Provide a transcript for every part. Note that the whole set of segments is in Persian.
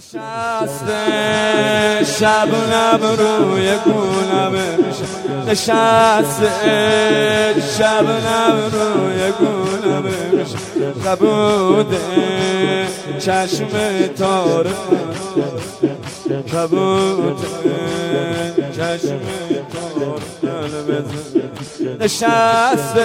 نشسته شبنم روی گونمه نشسته شبنم روی گونمه کبوده چشم تاره کبوده چشم تاره نشسته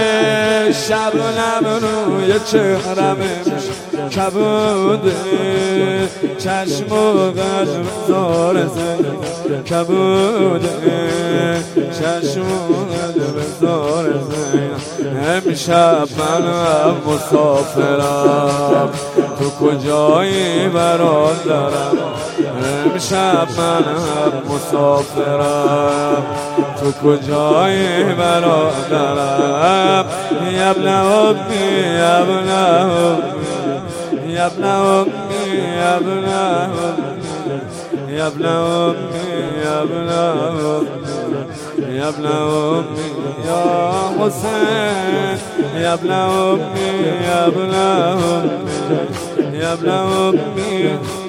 شبنم روی چهرمه کبوده چشم و قلب زار زن کبوده چشم و قلب زار زن امشب منم مسافرم تو کجایی برادرم امشب منم مسافرم تو کجایی برادرم یبن امی یبن امی یبن امی یبن امی یبن امی یبن امی یبن امی یا حسین یبن امی یبن امی یبن امی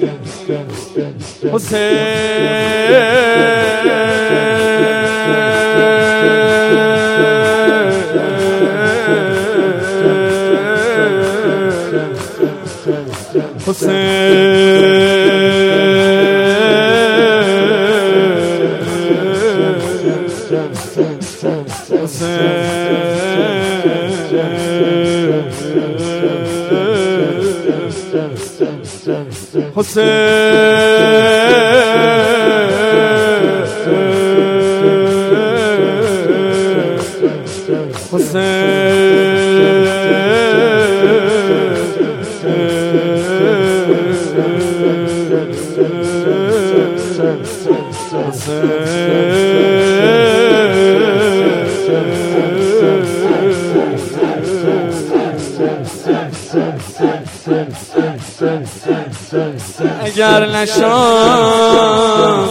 اگر نشان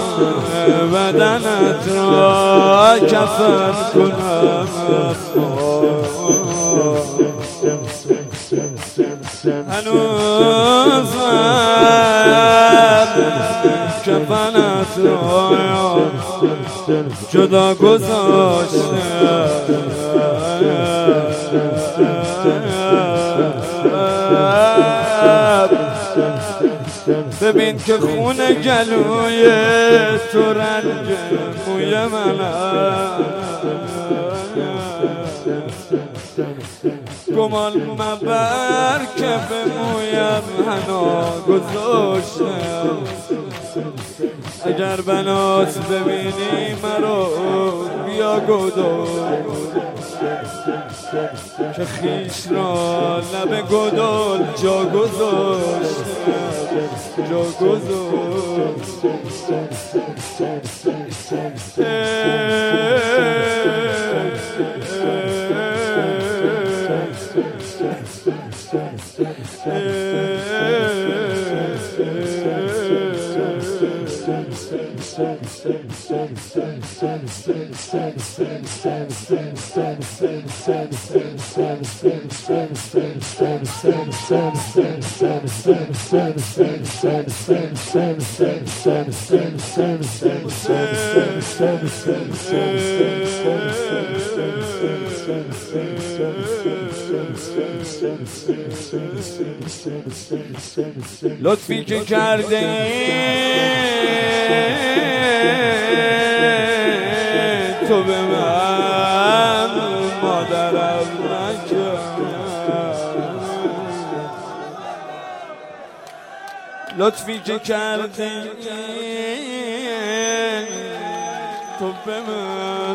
بدنت را کفن کنم هنوز کفنت را جدا گذاشتم ببین که خون گلوی تو رنگ موی منم گمان مبر که به مویم حنا گذاشتم اگر بنات ببینی مرا بیا گدال که خیش را لب گدال جا گذاشتم جا گذاشتم لطفی که کرده تو به من مادرم نکرد لطفی که کرده تو به من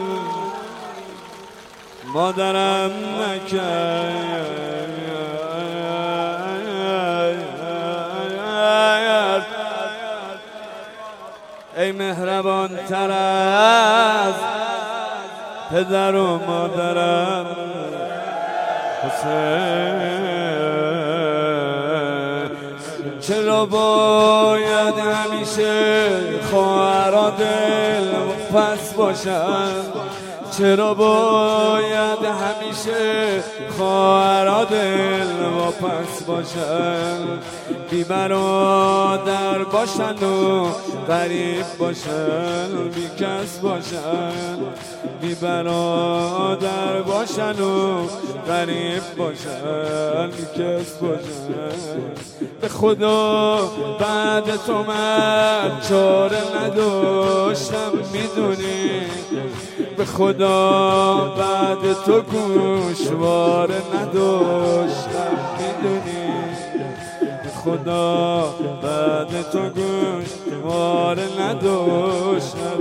مادرم نکرد ای مهربان تر از پدر و مادرم حسین چرا باید همیشه خواهران دل پس باشن چرا باید همیشه خواهرها دل واپس باشن، بی برادر باشن و غریب باشن، بی کس باشن، بی برادر باشن و غریب باشن، بی کس باشن. به خدا بعد تو من چاره نداشتم میدونی، به خدا بعد تو گوشواره نداشتم میدونی، به خدا بعد تو گوشواره نداشتم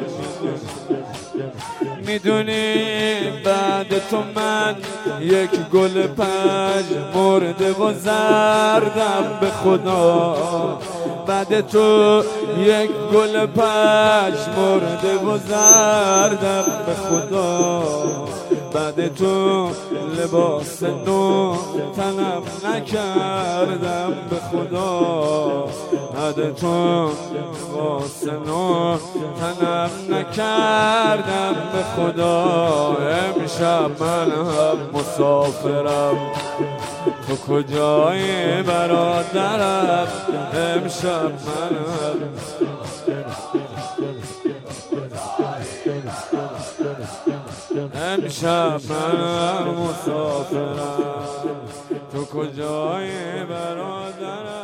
میدونی. بعد تو من یک گل پژمرده و زردم به خدا، بعد تو یک گل پژمرده و زردم به خدا، بعد تو لباس نو تنم نکردم به خدا، بعد تو لباس نو تنم نکردم به خدا. امشب من هم مسافرم، تو کجایی برادرم؟ امشب من هم امشب من مسافرم، تو کجایی برادرم؟